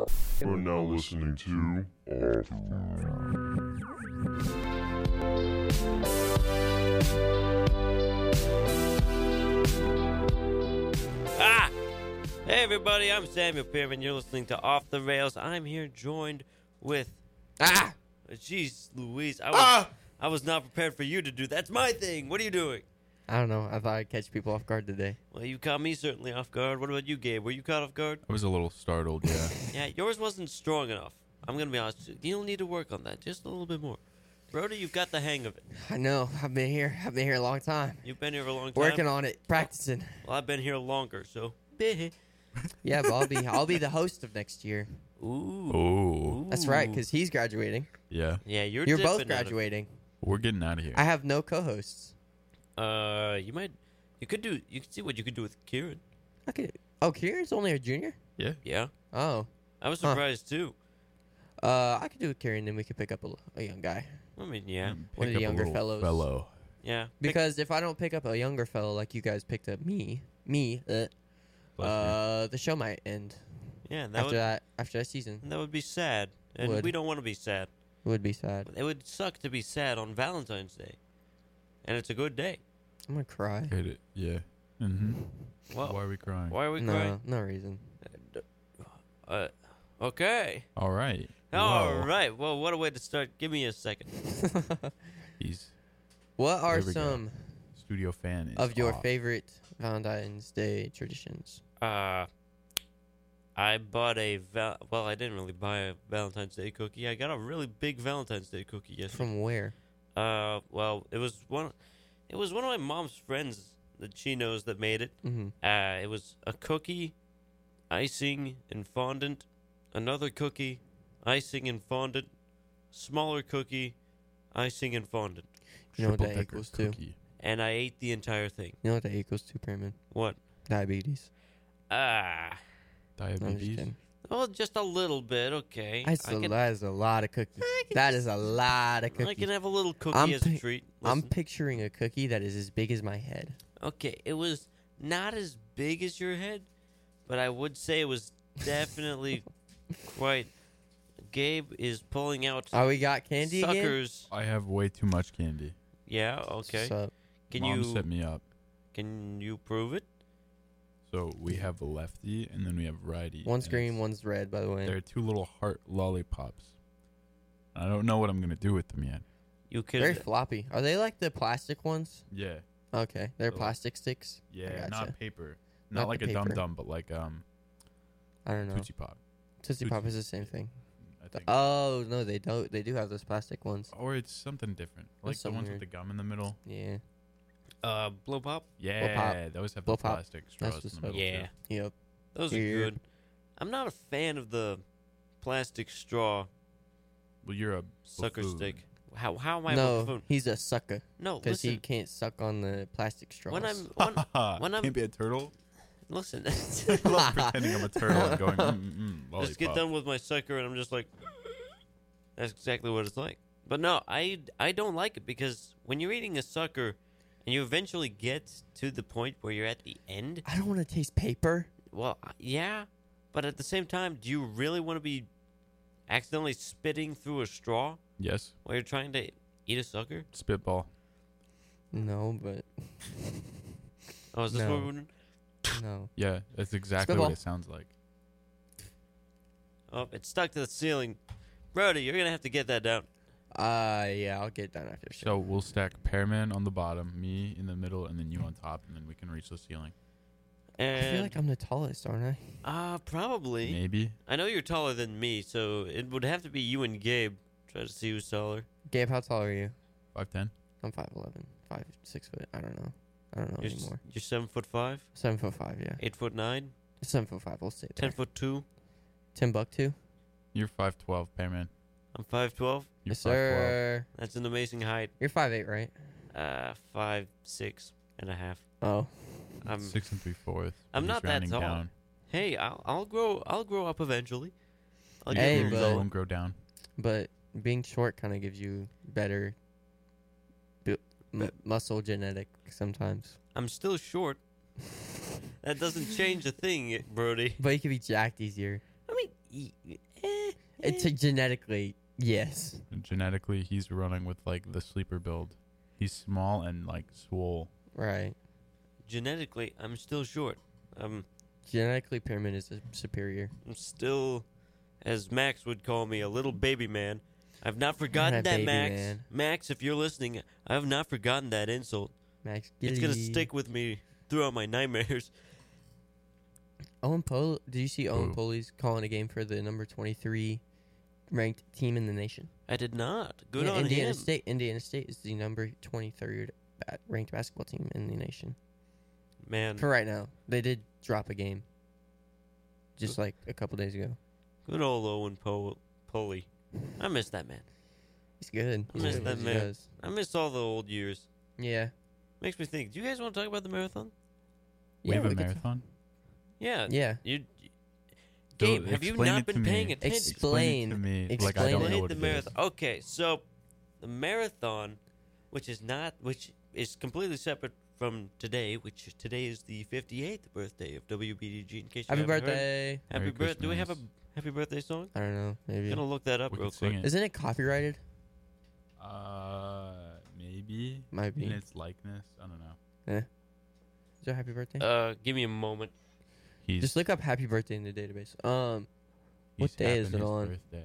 You're now listening to Off Ah! Hey everybody, I'm Samuel Pearman. You're listening to Off the Rails. I'm here joined with Jeez Louise. I was not prepared for you to do that. That's my thing. What are you doing? I don't know. I thought I'd catch people off guard today. Well, you caught me certainly off guard. What about you, Gabe? Were you caught off guard? I was a little startled, yeah. Yeah, yours wasn't strong enough. I'm going to be honest. You'll need to work on that just a little bit more. Brody, you've got the hang of it. I know. I've been here a long time. You've been here for a long time. Working on it, practicing. Well, I've been here longer, so. Yeah, but I'll be the host of next year. Ooh. Oh. That's right, because he's graduating. Yeah. Yeah, you're You're dipping both out of- graduating. We're getting out of here. I have no co-hosts. You could see what you could do with Kieran. Kieran's only a junior? Yeah. Yeah. Oh. I was surprised too. I could do with Kieran, then we could pick up a young guy. I mean, yeah. One of Pick the up a younger little fellows. Fellow. Yeah. Because if I don't pick up a younger fellow like you guys picked up me, Bless the show might end Yeah, after that season. that would be sad. And Would. we don't want to be sad. It would be sad. It would suck to be sad on Valentine's Day. And it's a good day. I'm gonna cry. Hate it. Yeah. Mm-hmm. Well, Why are we crying? why are we crying? No reason. Okay. All right. All Whoa. right. Well, what a way to start. Give me a second. He's What are There we go. some studio fan is of your off. favorite Valentine's Day traditions? I bought I didn't really buy a Valentine's Day cookie. I got a really big Valentine's Day cookie yesterday. From where? Well, it was one of my mom's friends that she knows that made it. Mm-hmm. It was a cookie, icing, and fondant. Another cookie, icing and fondant. Smaller cookie, icing and fondant. You know what that Triple decker equals to? cookie. And I ate the entire thing. You know what that equals to, Perman? What? Diabetes. Ah. No, I'm just Diabetes. kidding. Well, just a little bit, okay. That is a lot of cookies. That is a lot of I can cookies. have a little cookie I'm as a pi- treat. I'm Listen. picturing a cookie that is as big as my head. Okay, it was not as big as your head, but I would say it was definitely quite. Gabe is pulling out Oh, we got candy again? suckers. I have way too much candy. Yeah, okay. So, Can Mom you set me up. prove it? So we have a lefty and then we have righty. one's and green, it's- one's red, by the way. They're two little heart lollipops. I don't know what I'm gonna do with them yet. You Very could. floppy. Are they like the plastic ones? Yeah. Okay, they're So- plastic sticks. Yeah. gotcha. Not paper. Not Not like the a dum paper. dum, but like I don't know. Tootsie Pop. Tootsie Pop is the same thing. I think. Oh no, they don't. They do have those plastic ones. Or it's something different. Like the something ones weird. with the gum in the middle. Yeah. Blow pop. Yeah, those have Blow the pop. plastic That's straws what's in the up. middle. Yeah, too. Yep. those are Weird. good. I'm not a fan of the plastic straw Well, you're a sucker buffoon. stick. How am I a No, buffoon? he's a sucker No, because he listen. can't suck on the plastic straws. When I'm when I'm Can't be a turtle. listen. I love pretending I'm a turtle and going, lollipop. Just get done with my sucker, and I'm just like, that's exactly what it's like. But no, I don't like it because when you're eating a sucker, and you eventually get to the point where you're at the end. I don't want to taste paper. Well, yeah, but at the same time, do you really want to be accidentally spitting through a straw Yes, while you're trying to eat a sucker? spitball. No, but Oh, is this No. what we're doing? no. Yeah, that's exactly Spitball. what it sounds like. Oh, it's stuck to the ceiling. Brody, you're gonna have to get that down. Yeah, I'll get done after the show. So we'll stack Pearman on the bottom, me in the middle, and then you on top, and then we can reach the ceiling. I And feel like I'm the tallest, aren't I? probably. Maybe. I know you're taller than me, so it would have to be you and Gabe. Try to see who's taller. Gabe, how tall are you? 5'10". I'm 5'11", 6 foot. I don't know. I don't know You're, anymore. you're 7'5", 7'5", yeah. 8'9", 7'5". We'll stay there. 10'2". Timbuktu. You're 5'12", Pearman. I'm 5'12". You're Yes, 5'12". sir. That's an amazing height. You're 5'8", right? 5'6" and a half. Oh, I'm 6 3/4. I'm He's not that rounding tall. Down. Hey, I'll grow up eventually. I'll Hey, get You but- won't grow down. but being short kind of gives you better muscle genetic sometimes. I'm still short. That doesn't change a thing, Brody. But you can be jacked easier. I mean, It's genetically, yes. Genetically, he's running with like the sleeper build. He's small and like swole. Right. Genetically, I'm still short. Genetically, Pyramid is superior. I'm still, as Max would call me, a little baby man. I've not forgotten Not that, baby Max. man. Max, if you're listening, I have not forgotten that insult. Max It's gonna Gilly. stick with me throughout my nightmares. Owen Poli. Did you see Owen Who? Poli's calling a game for the number 23 ranked team in the nation? I did not. Good Yeah, on Indiana him. State. Indiana State is the number 23rd ranked basketball team in the nation Man, for right now. They did drop a game just like a couple days ago. good old Owen Poley. I miss that man. He's good. I He's miss good that at what he man. does. I miss all the old years. Yeah. Makes me think. Do you guys want to talk about the marathon? We have a we could- marathon. Yeah. Yeah. Gabe, have you explain not it to been me. paying attention? Explain. it to me. Like I Explain don't it. know Played what the it is. marathon. Okay, so the marathon, which is completely separate from today, which today is the 58th birthday of WBDG. In case you Happy haven't heard. birthday. Happy Merry birthday! Do we have a Christmas. happy birthday song? I don't know. I'm Maybe. gonna look that up We real could sing quick. it. Isn't it copyrighted? Maybe Might be. in its likeness. I don't know. Is there happy birthday? Give me a moment. He's Just look up happy birthday in the database. What he's day is having it his on? Birthday.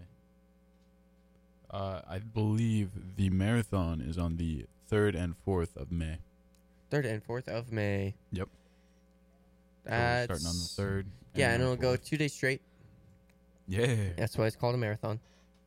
I believe the marathon is on the 3rd and 4th of May. 3rd and 4th of May. Yep. So we're That's starting on the 3rd. Yeah, and the it'll go 4th. 2 days straight. Yeah. That's why it's called a marathon.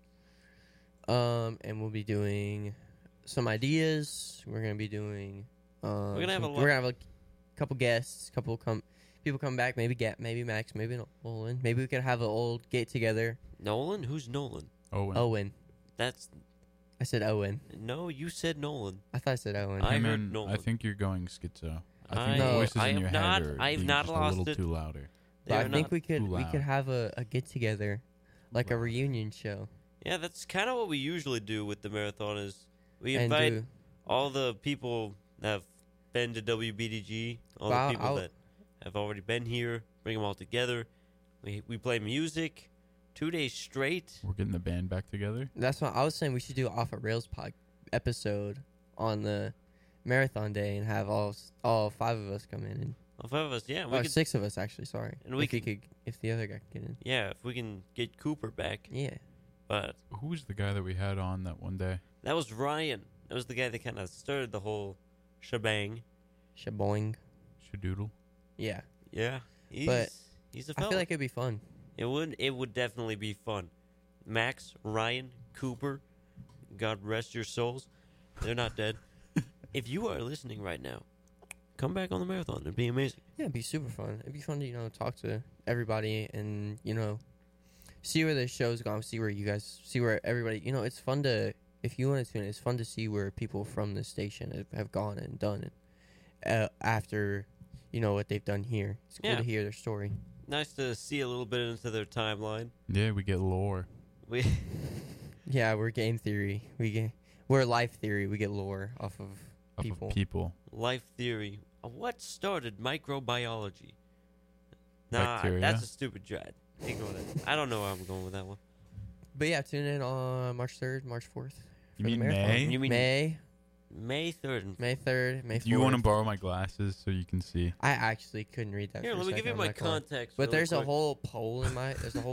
And we'll be doing some ideas. We're gonna be doing. We're gonna have a couple guests. People come back. Maybe Max. Maybe Nolan. Maybe we could have an old get together. Nolan? Who's Nolan? Oh, Owen. That's I said Owen. no. You said Nolan. I thought I said Owen. I hey, heard man, Nolan. I think you're going schizo. I I- think No, the voices I in have your not- head are I have being not just lost a little it. too louder. but I They're think not- we too could loud. have a get together, like a Wow. reunion show. Yeah, that's kind of what we usually do with the marathon. Is we and invite do- all the people that have been to WBDG, all Well, the people I'll- that have already been here, bring them all together. We play music 2 days straight. We're getting the band back together. That's why I was saying we should do an Off of Rails episode on the marathon day and have all 5 of us come in and All 5 of us, yeah. We could, 6 of us actually. Sorry, And we if the other guy could get in. yeah, if we can get Cooper back. Yeah, But Who was the guy that we had on that one day? that was Ryan. That was the guy that kind of started the whole shebang. shaboing. Shadoodle. Yeah, Yeah, But he's a I fella. feel like it'd be fun. It would definitely be fun. Max, Ryan, Cooper, God rest your souls. They're not dead. If you are listening right now, come back on the marathon. It'd be amazing. Yeah, it'd be super fun. It'd be fun to talk to everybody and see where the show's gone, see where everybody. It's fun to if you want to tune in. It's fun to see where people from the station have gone and done it after what they've done here. It's cool Yeah. to hear their story. Nice to see a little bit into their timeline. Yeah, we get lore. We Yeah, we're game theory. We're life theory. We get lore off of Off people. of people. life theory. What started microbiology? Nah, Bacteria. that's a stupid dread. Ignore that. I don't know where I'm going with that one. But yeah, tune in on March 3rd, March 4th. You for the mean marathon. May? You mean May, May 3rd and May 3rd, May 4th. Do you want to borrow my glasses so you can see? I actually couldn't read that. Here, for a let me give you second, my I'm not gonna lie. context. But really there's a quick. whole pole in there's a whole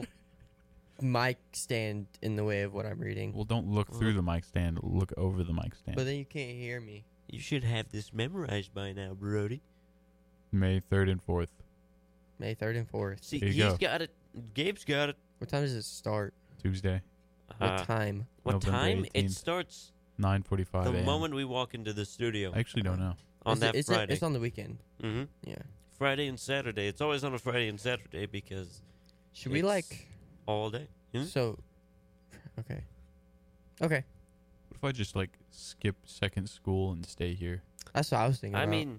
mic stand in the way of what I'm reading. Well, don't look through the mic stand. Look over the mic stand. But then you can't hear me. You should have this memorized by now, Brody. May 3rd and 4th. May 3rd and 4th. See, There you he's go. got it. Gabe's got it. What time does it start? Tuesday, What time? What November time? It 18th. starts 9:45 the a.m. moment we walk into the studio I actually don't know. on that It's Friday. It's on the weekend. Mm-hmm. Yeah. Friday and Saturday. It's always on a Friday and Saturday because Should we It's- all day. So? Okay. Okay. What if I just skip second school and stay here? That's what I was thinking. I about. mean,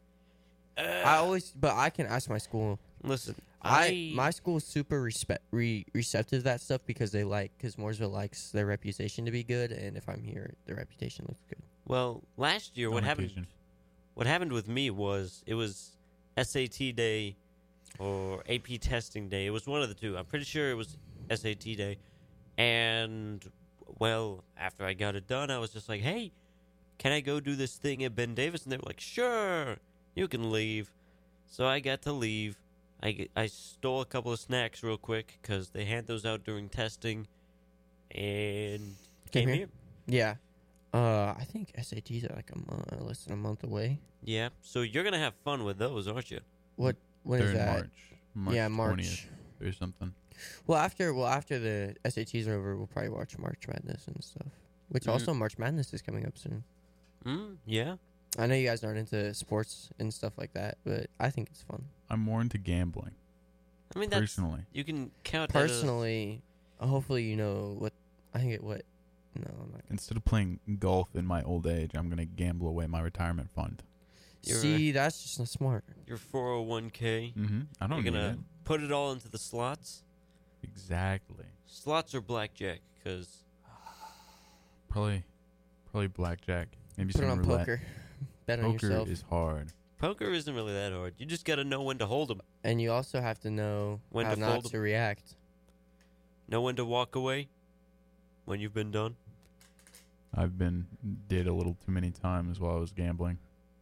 but I can ask my school. listen. My school's super receptive to that stuff because because Mooresville likes their reputation to be good, and if I'm here, their reputation looks good. Well, last year what On happened? occasion. What happened with me was it was SAT day or AP testing day. It was one of the two. I'm pretty sure it was SAT day. And, well, after I got it done, I was just like, hey, can I go do this thing at Ben Davis? And they were like, sure, you can leave. So I got to leave. I stole a couple of snacks real quick because they hand those out during testing. And came here. Yeah. I think SATs are like less than a month away. Yeah, so you're going to have fun with those, aren't you? When They're is in that? March. Yeah, 20th March. or something. Well, after the SATs are over, we'll probably watch March Madness and stuff. Which Mhm. also March Madness is coming up soon. Yeah. I know you guys aren't into sports and stuff like that, but I think it's fun. I'm more into gambling, I mean, that's, personally. you can count that as- Personally, hopefully you know what I think. No, I'm not. Instead of playing golf in my old age, I'm going to gamble away my retirement fund. You're See, that's just not smart. your 401k. Mm-hmm. I don't You're need going it. to put it all into the slots. Exactly. Slots or blackjack, because Probably blackjack. Maybe Put it some on roulette. poker. Bet on Poker yourself. is hard. poker isn't really that hard. You just got to know when to hold them, And you also have to know When how to not fold 'em. to react. know when to walk away when you've been done. I've did a little too many times while I was gambling.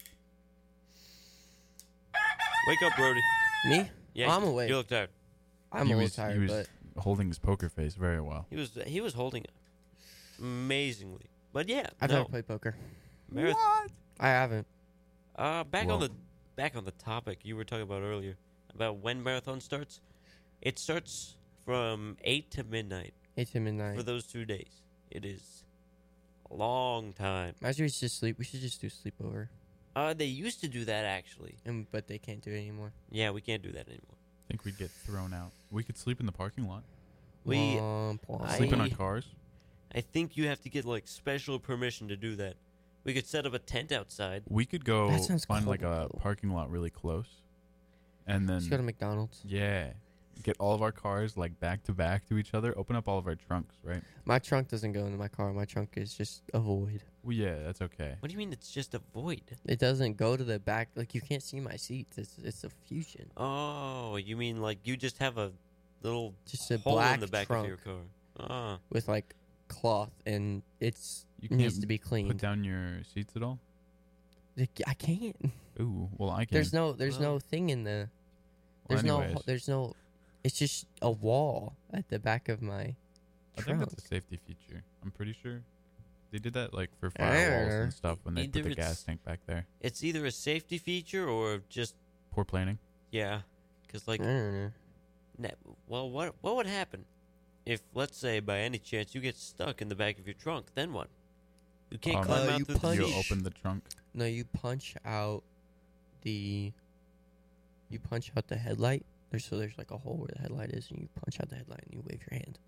Wake up, Brody. Me? Yeah, I'm awake. You look tired. I'm he a was, little tired, he was but holding his poker face very well. He was holding it amazingly. But yeah, I've no. never played poker. Marath- I haven't. back Well- on the topic you were talking about earlier about when marathon starts. It starts from 8 to midnight 8 to midnight. for those 2 days. It is a long time. Imagine we should sleep. We should just do sleepover. They used to do that actually. But they can't do it anymore. Yeah, we can't do that anymore. I think we'd get thrown out. We could sleep in the parking lot. We Womp womp. Sleeping on I- cars. I think you have to get like special permission to do that. We could set up a tent outside. We could go That sounds find like cool, a though. parking lot really close. And then Let's go to McDonald's. yeah, get all of our cars like back to back to each other. Open up all of our trunks, right? My trunk doesn't go into my car. My trunk is just a void. Well, yeah, that's okay. What do you mean it's just a void? It doesn't go to the back. Like, you can't see my seats. It's a fusion. Oh, you mean like you just have a little Just a hole black in the back trunk of your car? Ah, with, like, cloth, and it You needs can't to be Put cleaned. down your seats at all? I can't. Ooh, well I can. There's no Oh. thing in the. Well, There's anyways. no. It's just a wall at the back of my I think trunk. that's a safety feature. I'm pretty sure they did that like for I don't firewalls know. and stuff when they Either put the gas it's- tank back there. it's either a safety feature or just Poor planning. yeah, because like I don't know. well, what would happen if, let's say, by any chance you get stuck in the back of your trunk? Then what? You can't climb out you through the punch- You seat. open the trunk. No, you punch out the. You punch out the headlight. There's like a hole where the headlight is, and you punch out the headlight and you wave your hand.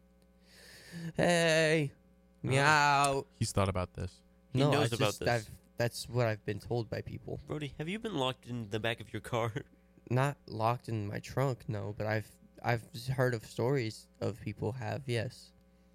Hey, meow. He's thought about this. He No, knows I about just, this. that's what I've been told by people. Brody, have you been locked in the back of your car? Not locked in my trunk, no, but I've heard of stories of people have. Yes.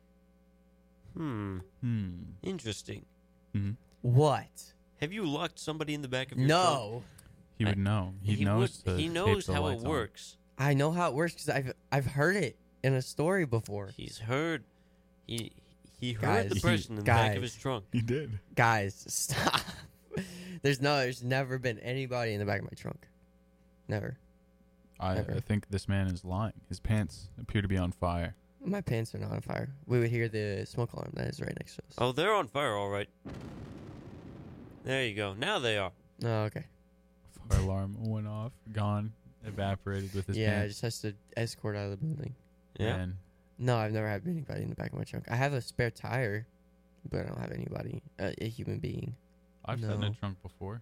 Interesting. Hmm. What? Have you locked somebody in the back of your trunk? No. He I- would know. He He knows. would- to he tape knows the how it lights on. works. I know how it works because I've heard it in a story before. He's heard. He heard Guys, the person in the back of guys. his trunk. He did. Guys, stop. There's never been anybody in the back of my trunk. Never. I Ever. think this man is lying. His pants appear to be on fire. My pants are not on fire. We would hear the smoke alarm that is right next to us. Oh, they're on fire, all right. There you go. Now they are. Oh, okay. Fire alarm went off. Gone. Evaporated with his Yeah, it pants. just has to escort out of the building. Yeah. Man, No, I've never had anybody in the back of my trunk. I have a spare tire, but I don't have anybody, a human being. I've sat in a No. trunk before.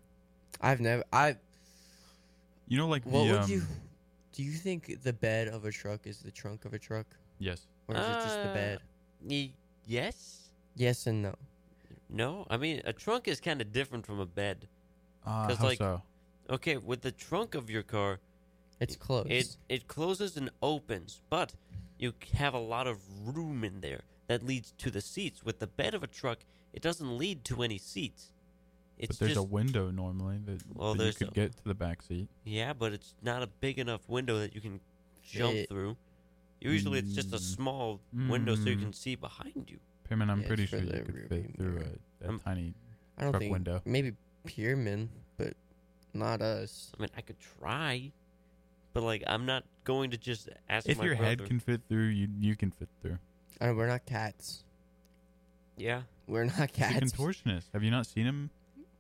You know, like What the would you? Do you think the bed of a truck is the trunk of a truck, yes. or is it just the bed? Yes. Yes and no. No. I mean, a trunk is kind of different from a bed. 'Cause, How like, so? Okay, with the trunk of your car, It's closed. it closes and opens, but you have a lot of room in there that leads to the seats. With the bed of a truck, it doesn't lead to any seats. It's But there's just a window normally that, Well, that you there's could a- get to the back seat. yeah, but it's not a big enough window that you can jump It- through. Usually it's just a small window so you can see behind you. Pearman, I'm Yeah, pretty it's for sure you the could rear fit view through mirror. a tiny I don't truck think window. maybe Pierman, but not us. I mean, I could try, but like I'm not going to just ask If my your brother. head can fit through, you can fit through. We're not cats. Yeah, We're not He's a cats. contortionist. Have you not seen him?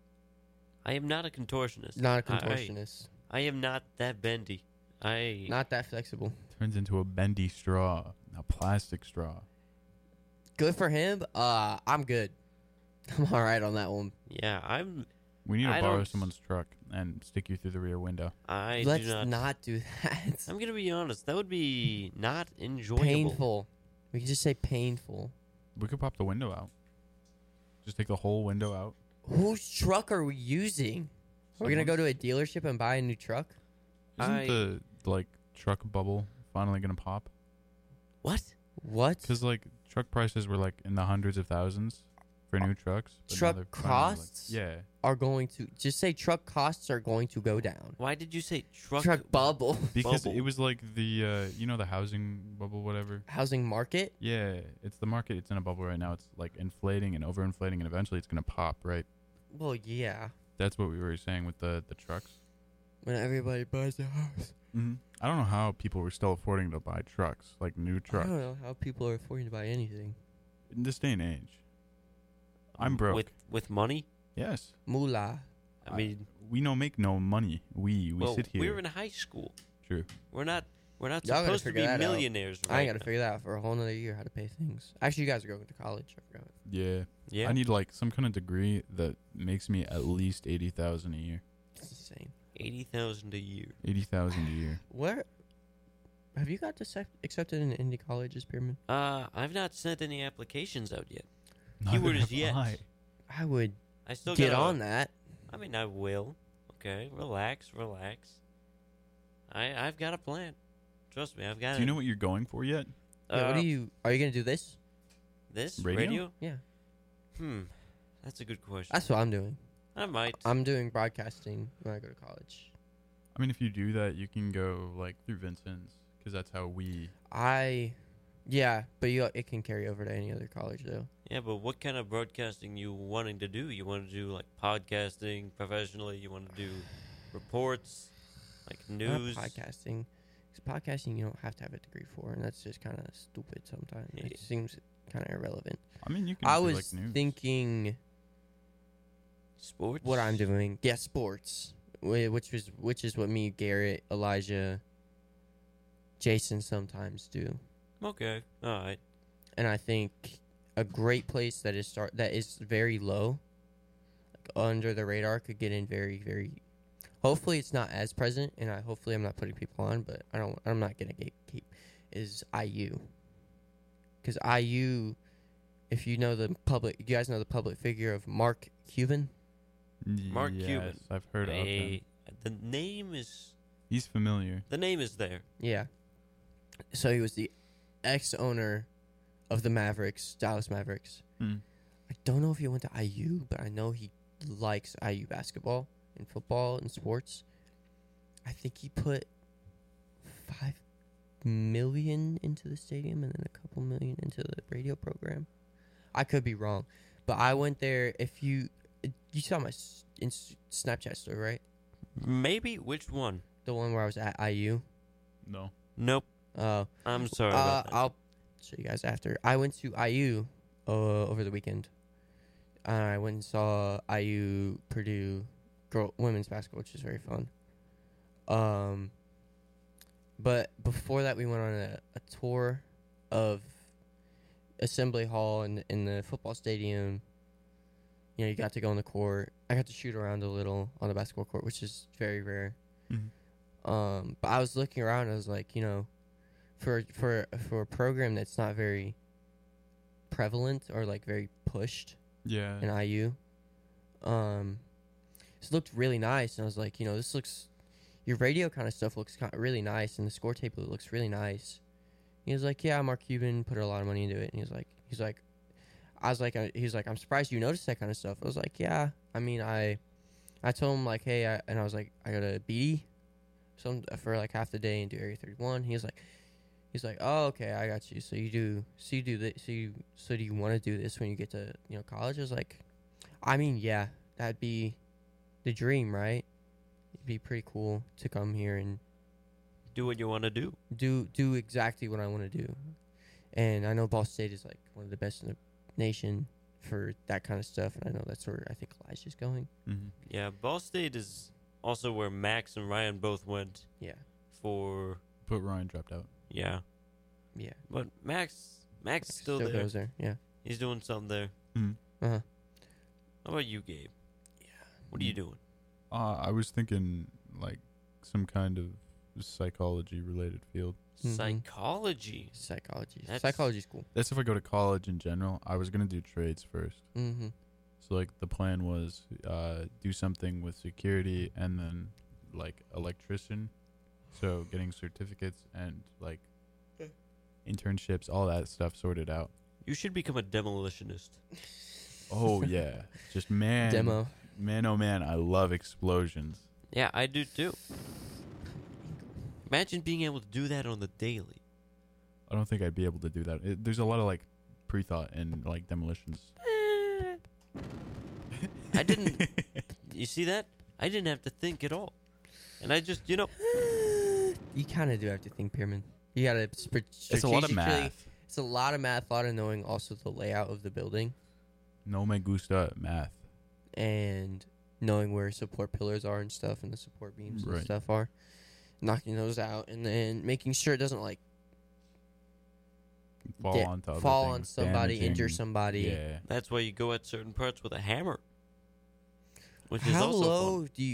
I am not a contortionist. Not a contortionist. I am not that bendy. Not that flexible. Turns into a bendy straw, a plastic straw. Good for him. I'm good. I'm all right on that one. Yeah, I'm. We need to I borrow don't- someone's truck and stick you through the rear window. Let's do not. not do that. I'm gonna be honest. That would be not enjoyable. Painful. We can just say painful. We could pop the window out. Just take the whole window out. Whose truck are we using? We're gonna go to a dealership and buy a new truck. Isn't the truck bubble finally gonna pop? What? What? Because truck prices were in the hundreds of thousands for new trucks. but now Truck they're finally, costs? yeah. Are going to just say truck costs are going to go down. Why did you say truck? Truck bubble. Because Bubble. it was the the housing bubble, whatever. Housing market. Yeah, it's the market. It's in a bubble right now. It's inflating and overinflating, and eventually it's gonna pop. Right. Well, yeah. That's what we were saying with the trucks. When everybody buys a house. Mm-hmm. I don't know how people were still affording to buy trucks, new I trucks, don't know how people are affording to buy anything. in this day and age. I'm broke. With money. Yes. Moolah. I mean, We don't make no money. We well, sit here. we're in high school. True. We're not Y'all gotta supposed to figure be that out. millionaires. Right I ain't got to now. figure that out for a whole nother year how to pay things. Actually, you guys are going to college. I forgot. Yeah. Yeah. I need some kind of degree that makes me at least 80,000 a year. It's insane. 80,000 a year. 80,000 a year. Where have you got accepted in any colleges, Pyramid? I've not sent any applications out yet. Neither Keyword is have yet. I. I would I still get gotta- on that. I mean, I will. Okay, relax. I've got a plan. Trust me, I've got. Do you know what you're going for yet? Yeah, what are you gonna do this? This Radio? Yeah, That's a good question. that's what I'm doing. I might. I'm doing broadcasting when I go to college. I mean, if you do that, you can go through Vincent's because that's how we. Yeah, but it can carry over to any other college though. Yeah, but what kind of broadcasting you wanting to do? You want to do podcasting professionally? You want to do reports, news? Not podcasting. Because podcasting you don't have to have a degree for, and that's just kind of stupid sometimes. Yeah. It seems kind of irrelevant. I mean, you can. I do, was news. thinking Sports. what I'm doing. Yeah, sports, which is what me, Garrett, Elijah, Jason sometimes do. Okay. All right. And I think a great place that is very low, under the radar, could get in very, very. Hopefully, it's not as present, and hopefully I'm not putting people on, but I'm not gonna gatekeep. Is IU, because IU, if you know you guys know the public figure of Mark Cuban. Mark yes, Cuban. I've heard of him. The name is He's familiar. there. Yeah. So he was the ex-owner of the Dallas Mavericks. Hmm. I don't know if he went to IU, but I know he likes IU basketball and football and sports. I think he put $5 million into the stadium and then a couple million into the radio program. I could be wrong, but I went there. If you saw my Snapchat story, right? Maybe which one? The one where I was at IU. No. Nope. I'm sorry about that. I'll show you guys after. I went to IU over the weekend. I went and saw IU Purdue women's basketball, which is very fun. But before that, we went on a tour of Assembly Hall in the football stadium. You know, you got to go on the court. I got to shoot around a little on the basketball court, which is very rare. Mm-hmm. But I was looking around and I was like, you know, for a program that's not very prevalent or very pushed Yeah. in IU, this looked really nice. And I was like, you know, your radio kind of stuff looks really nice, and the score tape looks really nice. He was like, yeah, Mark Cuban put a lot of money into it, and he was like, I'm surprised you noticed that kind of stuff. I was like, yeah, I mean, I told him hey, I was like, I got a BD, for half the day and do Area 31. He was like, He's like, "Oh, okay, I got you. So you do this. So do you want to do this when you get to college?" I was like, "I mean, yeah, that'd be the dream, right? It'd be pretty cool to come here and Do what you want to do. do exactly what I want to do." And I know Ball State is like one of the best in the nation for that kind of stuff, and I know that's where I think Elijah's going. Mm-hmm. Yeah, Ball State is also where Max and Ryan both went Yeah, for. But Ryan dropped out. Yeah, yeah. but Max is still there. goes there. Yeah. He's doing something there. Uh huh. How about you, Gabe? Yeah. What are you doing? I was thinking like some kind of psychology related field. Mhm. Psychology. Psychology. That's- Psychology's cool. That's if I go to college in general. I was gonna do trades first. Mm-hmm. So like the plan was do something with security and then like electrician. So getting certificates and like internships, all that stuff sorted out. You should become a demolitionist. Oh yeah, just man, Demo. man, oh man, I love explosions. Yeah, I do too. Imagine being able to do that on the daily. I don't think I'd be able to do that. There's a lot of like pre-thought and like demolitions. I didn't. You see that? I didn't have to think at all. And I just, You kind of do have to think pyramid. You gotta. It's a lot of math. It's a lot of math, a lot of knowing also the layout of the building No me gusta math. and knowing where support pillars are and stuff and the support beams and Right. stuff are. Knocking those out and then making sure it doesn't like Fall onto other fall on things, somebody, injure damaging- somebody. Yeah. that's why you go at certain parts with a hammer. Which is How also low fun. do you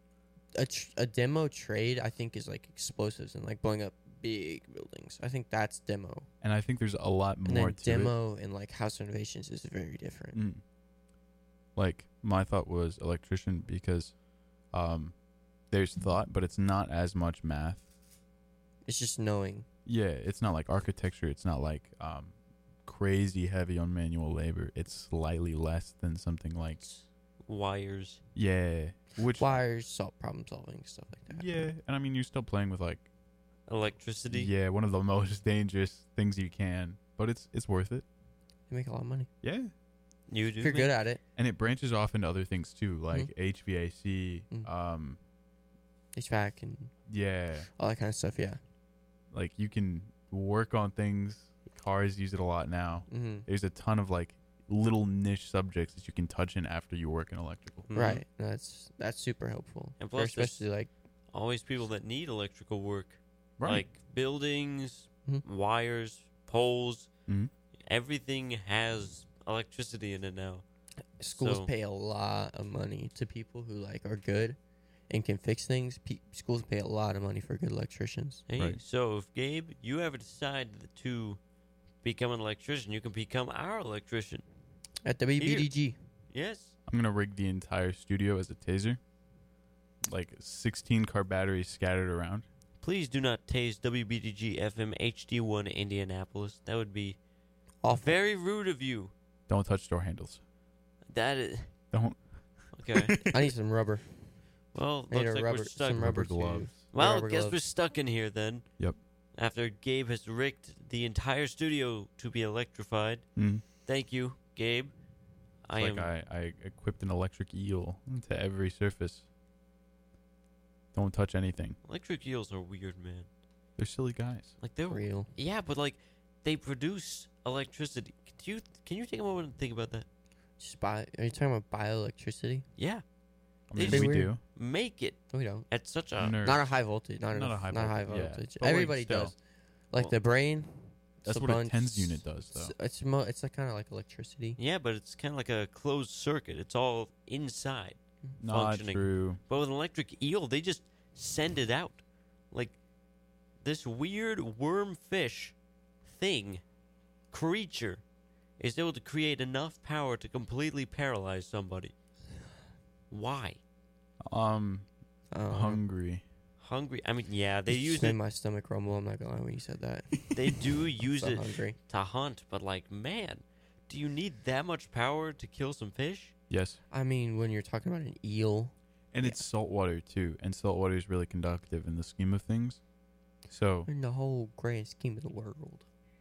a demo trade? I think is like explosives and like blowing up big buildings. I think that's demo. And I think there's a lot And more then to demo and like house renovations is very different. it. Like my thought was electrician because there's thought, but it's not as much math. It's just knowing. Yeah, it's not like architecture. It's not like crazy heavy on manual labor. It's slightly less than something like Wires. which Wires, problem solving, stuff like that. yeah, and I mean you're still playing with like Electricity. one of the most dangerous things you can, but it's worth it. You make a lot of money. Yeah, You do. If you're good at it. and it branches off into other things too, like HVAC. Mhm. HVAC and Yeah, all that kind of stuff, yeah. like you can work on things. Cars use it a lot now. Mm-hmm. There's a ton of like little niche subjects that you can touch in after you work in electrical. Mhm. Right. No, that's super helpful. And For plus there's especially like always people that need electrical work. Right. Like buildings, Mhm. wires, poles. Mhm. Everything has electricity in it now. schools So- pay a lot of money to people who like are good and can fix things. Schools pay a lot of money for good electricians. Hey, Right. so if Gabe, you ever decide to become an electrician, you can become our electrician. At WBDG. Yes. I'm gonna rig the entire studio as a taser. Like 16 car batteries scattered around. Please do not tase WBDG FM HD1 Indianapolis. That would be Awful. very rude of you. Don't touch door handles. That is Don't. okay. I need some rubber. Well, I need looks a like rubber, we're stuck. some rubber gloves. Well, rubber guess we're gloves. stuck in here then. Yep. After Gabe has rigged the entire studio to be electrified. Mm. Thank you, Gabe. It's I equipped an electric eel to every surface. Don't touch anything. Electric eels are weird, man. They're silly guys. Like they're Real. yeah, but like they produce electricity. Can you take a moment and think about that? Just are you talking about bioelectricity? Yeah, I mean, They we weird. do. make it No, we don't. at such a Nerds. Not a high voltage. Not Not enough. a high Not high voltage, yeah. voltage. But, like, Everybody still. does. Like Well, the brain. That's it's what a bunch- tens unit does, though. It's like kind of like electricity. yeah, but it's kind of like a closed circuit. It's all inside. Not functioning. true. But with an electric eel, they just send it out. Like this weird worm fish thing, creature, is able to create enough power to completely paralyze somebody. Why? Hungry. Hungry? I mean, yeah, they It use just made it. my stomach rumble. I'm not gonna lie when you said that. They do use So it hungry. to hunt, but like, man, do you need that much power to kill some fish? Yes. I mean, when you're talking about an eel, And it's salt water, too. And salt water is really conductive in the scheme of things. So in the whole grand scheme of the world.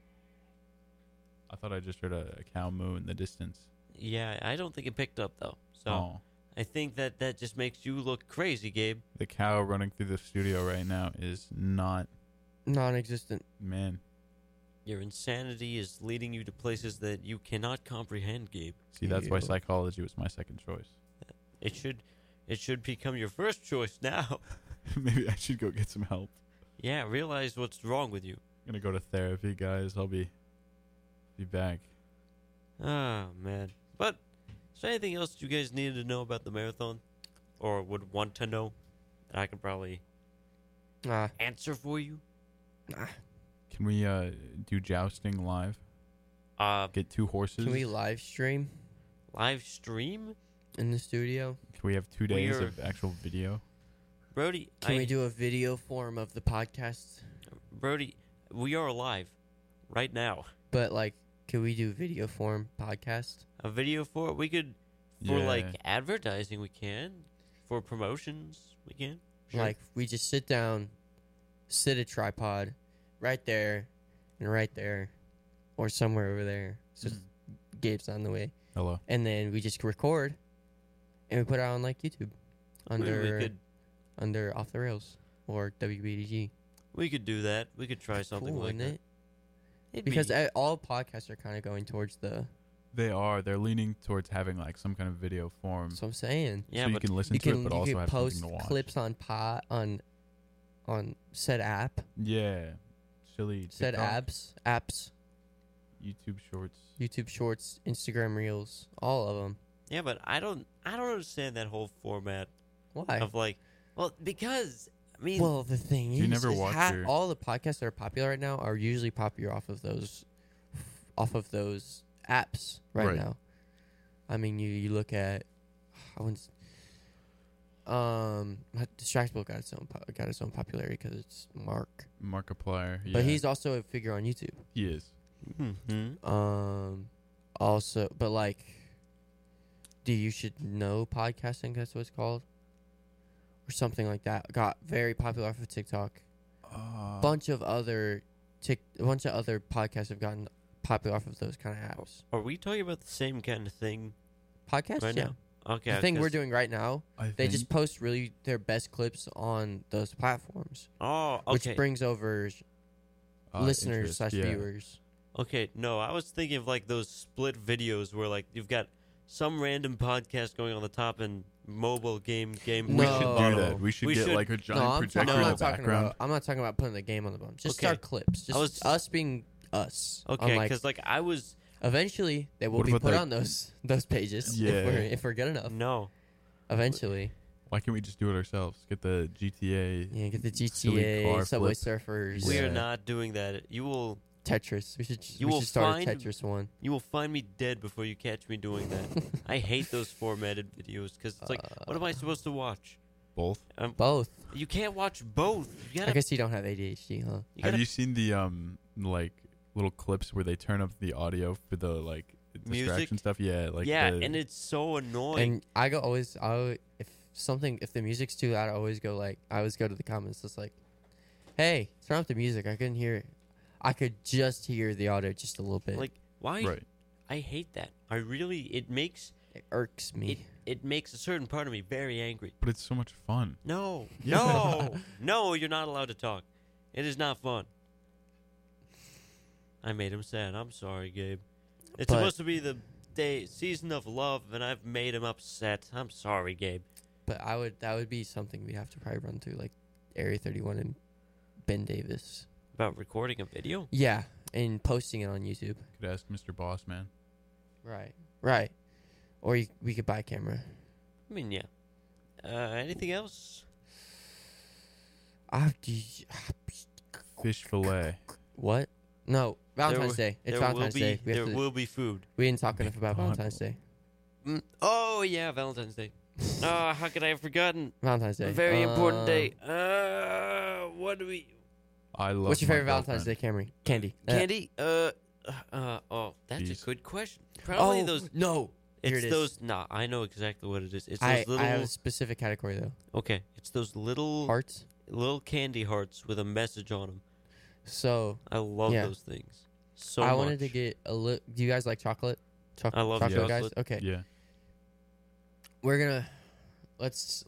I thought I just heard a cow moo in the distance. Yeah, I don't think it picked up though. So Oh, I think that just makes you look crazy, Gabe. the cow running through the studio right now is not, Non-existent. man. Your insanity is leading you to places that you cannot comprehend, Gabe. See, that's why Ew. psychology was my second choice. It should become your first choice now. Maybe I should go get some help. Yeah, realize what's wrong with you. I'm gonna go to therapy, guys. I'll be back. Ah, man. But is there anything else you guys needed to know about the marathon? Or would want to know that I could probably Nah. answer for you? Nah. Can we do jousting live? Get 2 horses? Can we live stream Live stream? in the studio? Can we have 2 days We're- of actual video? Brody, Can we do a video form of the podcast? Brody, we are live right now. But like, can we do video form podcast? A video for it? We could, for Yeah. like advertising, we can. For promotions, we can. Sure. Like, we just sit down, sit a tripod, right there, and right there, or somewhere over there. So Gabe's on the way, Hello. and then we just record, and we put it on like YouTube, we under Off the Rails or WBDG. we could do that. We could try something Cool, like isn't that. it? It'd Because be, all podcasts are kind of going towards the. They are. They're leaning towards having like some kind of video form, That's what I'm saying. yeah, so you but can listen You to can it, but you also can have post something to watch. clips on said app, Yeah. Silly. said TikTok, apps, YouTube Shorts. YouTube Shorts, Instagram Reels, all of them. yeah, but I don't understand that whole format Why? of like, well, because I mean, Well, the thing You is, never is watch your- all the podcasts that are popular right now are usually popular off of those apps right, Right. now. I mean, you look at, I wouldn't. Distractable got its own popularity because it's Mark, Markiplier. Yeah. but he's also a figure on YouTube. He is. mhm. Also, but like, do you should know podcasting? That's what it's called, or something like that. Got very popular off of TikTok. Bunch of other podcasts have gotten popular off of those kind of apps. Are we talking about the same kind of thing Podcasts, right yeah. now? Okay, The thing we're 'cause- doing right now, I they think just post really their best clips on those platforms, Oh, okay. which brings over listeners interest, slash yeah. viewers. Okay, no, I was thinking of like those split videos where like you've got some random podcast going on the top and mobile game. We No. should do that. We should We get should- like a giant No, projector I'm in the not talking background. about. I'm not talking about putting the game on the bone. Just Okay. our clips. Just was- us being us. Okay, Unlike- because like I was eventually they will What be about put that- on those pages. Yeah. if we're good enough. no. Eventually, Why can't we just do it ourselves? Get the GTA. yeah. Get the Silly GTA, car Subway flip. Surfers, We are Yeah. not doing that. You will Tetris. We You will should start find- a Tetris one. find me dead before you catch me doing that. I hate those formatted videos because it's like, what am I supposed to watch? Both. Both. You can't watch both. You I gotta, guess you don't have ADHD, huh? you Have gotta- you seen the like little clips where they turn up the audio for the like Music? distraction stuff? Yeah, like yeah, the, and it's so annoying. And if the music's too loud, I always go to the comments. It's like, hey, turn up the music. I couldn't hear it. I could just hear the audio just a little bit. Like, why? right. I hate that. I really. It makes it irks me. it makes a certain part of me very angry. But it's so much fun. No, Yeah. no, no! You're not allowed to talk. It is not fun. I made him sad. I'm sorry, Gabe. It's But- supposed to be the season of love, and I've made him upset. I'm sorry, Gabe. But that would be something we'd have to probably run through, like Area 31 and Ben Davis. About recording a video? Yeah, and posting it on YouTube. Could ask Mr. Boss Man. Right. Or we could buy a camera. I mean, yeah. Anything else? Fish fillet. What? No, Valentine's There Day. It's there Valentine's will Day. be, there will be food. We didn't talk enough about Valentine's Day. Oh yeah, Valentine's Day. How could I have forgotten? Valentine's Day. A very important day. What do we? I love. What's your my favorite Valentine's Day, girlfriend. Camry? Candy. Candy? Oh, that's Jeez. a good question. Probably Oh, those. no. Here It's it is. those. I know exactly what it is. It's I those little. have a specific category though. Okay, it's those little. Hearts. little candy hearts with a message on them. So I love Yeah. those things so I much. wanted to get a little. Do you guys like chocolate? I love chocolate, guys. chocolate. Okay, Yeah. we're gonna let's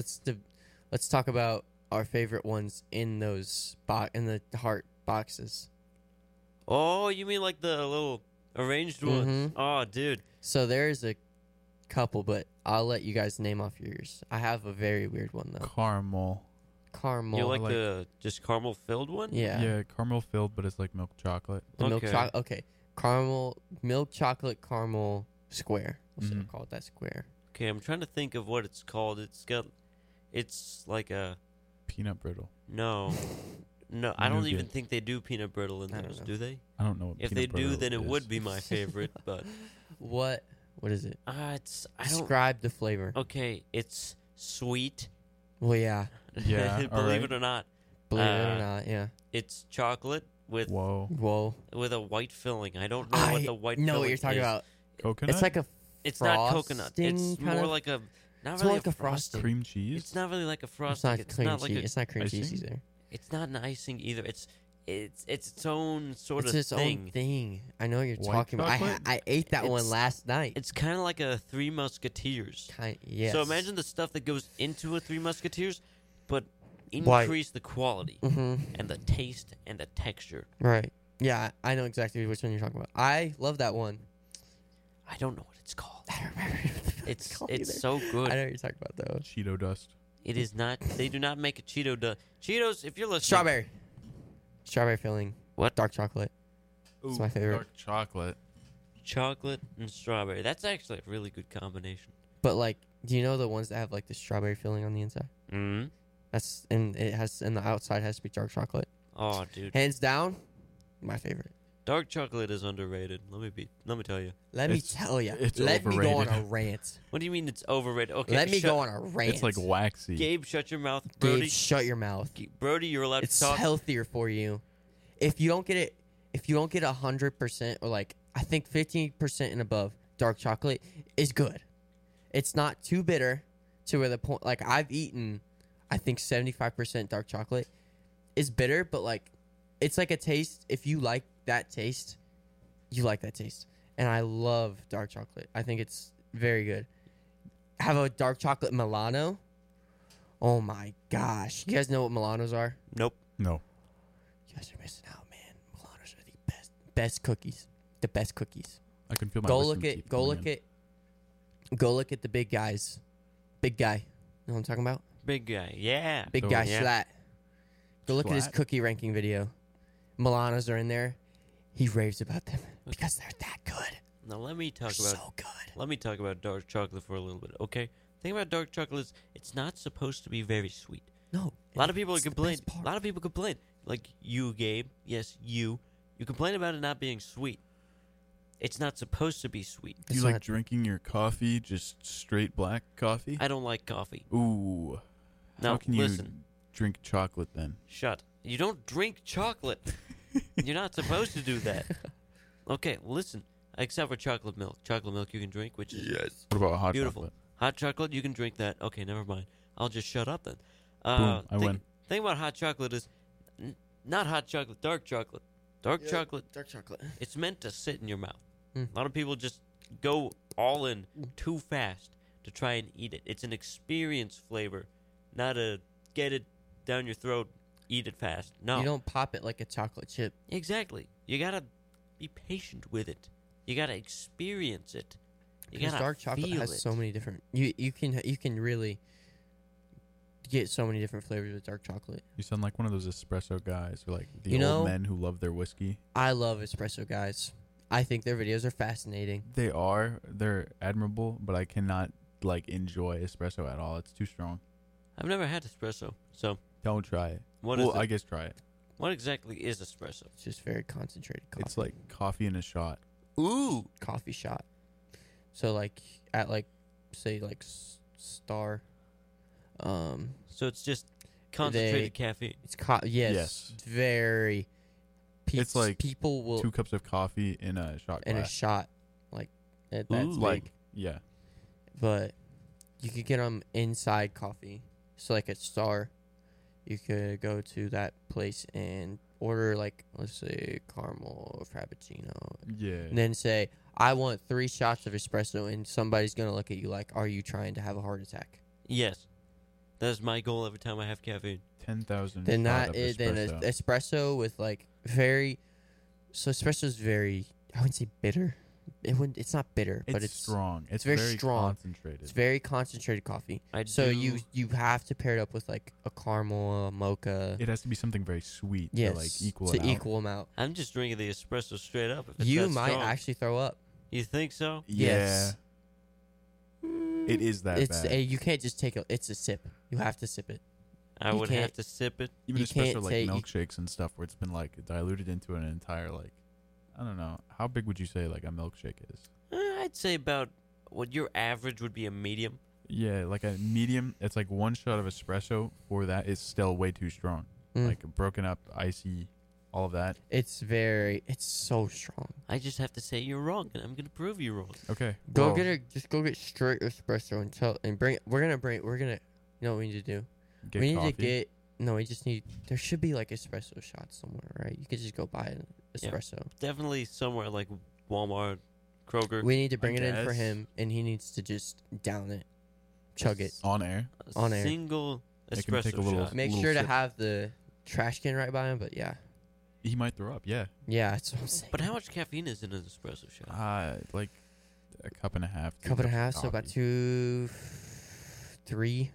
talk about our favorite ones in those in the heart boxes. Oh, you mean like the little arranged ones? Mhm. Oh, dude. So there's a couple, but I'll let you guys name off yours. I have a very weird one though. Caramel. Caramel. You like, like- the just caramel filled one? Yeah. Yeah, caramel filled, but it's like milk chocolate. The milk Okay. chocolate. Okay. Caramel, milk chocolate caramel square. We'll Mm-hmm. say call it that square. Okay, I'm trying to think of what it's called. It's like a Peanut brittle. no. No, I don't Nougat. even think they do peanut brittle in I don't those, know. do they? I don't know what If peanut they do, brittle then it is. would be my favorite. But What is it? it's I don't. Describe the flavor. Okay, it's sweet. Well, yeah. Yeah, Believe alright. it or not, Believe it Uh, or not, yeah. it's chocolate with Whoa. Whoa. a white filling. I don't know what the white. know filling what you're talking is. about. Coconut? It's like a. It's not coconut. frosting It's kind more of- like a not It's really more like a frosting. frosting. cream cheese. It's not really like a It's frosting. not It's cream not like cheese. a, It's not cream cheese icing? either. it's not an icing either. It's its own sort It's of its thing. own thing. I know what you're White talking about. chocolate? I ate that one It's- last night. It's kind of like a Three Musketeers. Yes. So imagine the stuff that goes into a Three Musketeers, but White. increase the quality Mm-hmm. and the taste and the texture. Right. Yeah, I know exactly which one you're talking about. I love that one. I don't know what it's called. I don't remember. what It's called it's either. so I know good. what you're talking about though. Cheeto dust. It is not. They do not make a Cheeto. Cheetos. If you're listening, Strawberry. Strawberry filling. What? Dark chocolate. It's my favorite. Dark chocolate. chocolate and strawberry. That's actually a really good combination. But like, do you know the ones that have like the strawberry filling on the inside? Mm-hmm. That's and it has and the outside has to be dark chocolate. Oh, dude, Hands down, my favorite. dark chocolate is underrated. Let me tell you. Let me It's- tell you. it's Let me go on a overrated. rant. What do you mean it's overrated? Okay, Let me go on a rant. It's like waxy. Gabe, shut your mouth. Gabe, Brody, shut your mouth. Brody, you're allowed It's to talk. healthier for you. If you don't get it, if you don't get 100% or like I think 15% and above, dark chocolate is good. It's not too bitter to where the point like I've eaten, I think 75% dark chocolate is bitter, but like it's like a taste. If you like that taste, you like that taste, and I love dark chocolate. I think it's very good. Have a dark chocolate Milano. Oh my gosh! You guys know what Milanos are? Nope. No. You guys are missing out, man. Milanos are the best cookies. The best cookies. I can feel my Go wisdom look at teeth go coming look in. at go look at the big guys. Big guy. You know what I'm talking about? Big guy. Yeah. Big So- guy Yeah. Schlatt. Go look at his Schlatt? cookie ranking video. Milanos are in there. He raves about them because they're that good. Now let me They're talk about. so good. Let me talk about dark chocolate for a little bit. Okay. Thing about dark chocolate is it's not supposed to be very sweet. No. A lot of people it's the complain. best part. A lot of people complain. Like you, Gabe. Yes, you. You complain about it not being sweet. It's not supposed to be sweet. Do you It's like not- drinking your coffee just straight black coffee? I don't like coffee. Ooh. Now How can listen. you drink chocolate then? Shut. You don't drink chocolate. You're not supposed to do that. Okay, listen. Except for chocolate milk. Chocolate milk you can drink, which is What about hot beautiful. chocolate? Hot chocolate, you can drink that. Okay, never mind. I'll just shut up then. Boom, I win. Thing about hot chocolate is not hot chocolate, dark chocolate. Dark chocolate, Dark chocolate. it's meant to sit in your mouth. Mm. A lot of people just go all in too fast to try and eat it. It's an experience flavor, not a get it down your throat, eat it fast. No. You don't pop it like a chocolate chip. Exactly. You gotta be patient with it. You gotta experience it. You Because gotta dark chocolate feel has it. so many different. You can really get so many different flavors with dark chocolate. You sound like one of those espresso guys, or like the You know- old men who love their whiskey. I love espresso guys. I think their videos are fascinating. They're admirable, but I cannot like enjoy espresso at all. It's too strong. I've never had espresso, so Don't try it. what is well, it? I guess try it. What exactly is espresso? It's just very concentrated coffee. It's like coffee in a shot. Ooh, coffee shot. So like at like say like Star, so it's just concentrated caffeine. it's yes, it's very. It's like people will 2 cups of coffee in a shot in a glass. shot like that's Ooh. big. Like yeah, But you could get them inside coffee. So like at Star, you could go to that place and order, like, let's say caramel frappuccino, Yeah. and then say, I want 3 shots of espresso, and somebody's gonna look at you like, are you trying to have a heart attack? Yes. That's my goal every time I have caffeine. 10,000 Then shot that of is then espresso. espresso with like espresso is very, I wouldn't say bitter. It's not bitter, but it's strong. It's very very strong. concentrated. It's very concentrated coffee. So you have to pair it up with like a caramel, a mocha. It has to be something very sweet Yes, to like equal to it out. equal them out. I'm just drinking the espresso straight up. If it's You that might strong. actually throw up. You think so? Yeah. Yes. It is that It's bad. you can't just take it. It's a sip. You have to sip it. I You would can't- have to sip it. Even you especially can't like say- milkshakes and stuff where it's been like diluted into an entire like, I don't know. How big would you say like a milkshake is? I'd say about what your average would be a medium. Yeah, like a medium. It's like 1 shot of espresso for that is still way too strong. Mm. Like broken up, icy, all of that. It's so strong. I just have to say you're wrong, and I'm gonna prove you wrong. Okay. Go well, just go get straight espresso and bring. We're gonna. You know what we need to do? get we need coffee. to get. No, we just need. There should be like espresso shots somewhere, right? You could just go buy an Yeah. espresso. Definitely somewhere like Walmart, Kroger. We need to bring it in for guess. him, and he needs to just down it, chug it. on air. a on air. single It can espresso take a little- shot. Make little sure to sip. have the trash can right by him. But yeah, He might throw up. Yeah. that's what I'm saying. But how much caffeine is in an espresso shot? Like a cup and a half. 2 Cup and a cups of half, so about coffee. 300.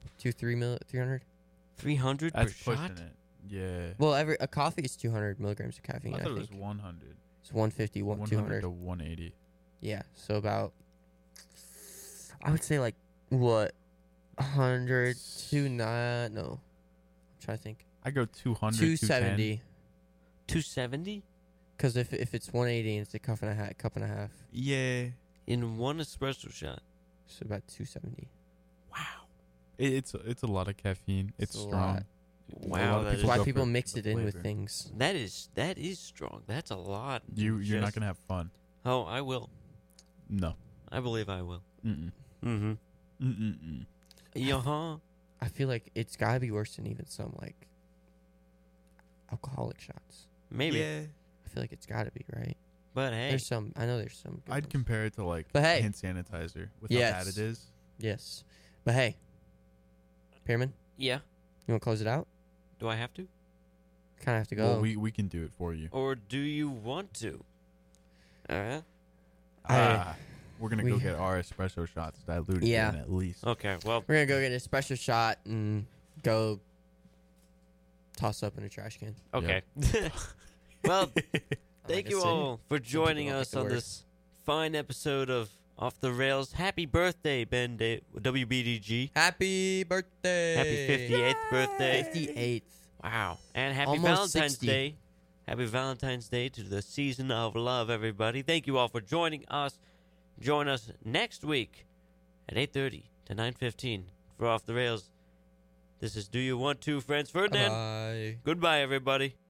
300 per That's shot? pushing it. Yeah. Well, a coffee is 200 milligrams of caffeine. I I thought it think was 100. it's 150, 100 200. to 180. Yeah, so about, I would say like what, 100 to not, no, I'm trying to think, I go 200, 270. 270 Because if it's 180 and it's a cup and a half, Yeah. in one espresso shot. so about 270. Wow. It's a lot of caffeine. It's a strong. lot. A Wow, lot of that That's is- why go people for mix the it in with flavor. things. That is strong. That's a lot. You're not gonna have fun. Oh, I will. No. I believe I will. Mm-mm. Mm-hmm. Mm-mm. Yeah. I feel like it's got to be worse than even some like alcoholic shots. Maybe. I feel like it's got to be, right? But hey, I know there's some good I'd ones. compare it to like But hey. hand sanitizer with Yes. how bad it is. Yes. But hey, Pearman, yeah. you want to close it out? Do I have to? Kind of have to go. Well, we can do it for you. Or do you want to? All right. We're gonna we- go get our espresso shots diluted Yeah. in at least. Okay. Well, We're going to go get a special shot and go toss up in a trash can. okay. Well, thank to you say. all for joining don't like us the on word. this fine episode of Off the Rails. Happy birthday, Ben WBDG. Happy birthday. Happy 58th birthday. 58th. Wow. And happy Almost Valentine's 60. Day. Happy Valentine's Day to the season of love, everybody. Thank you all for joining us. Join us next week at 8:30 to 9:15 for Off the Rails. This is Do You Want To, Franz Ferdinand. Bye. Goodbye, everybody.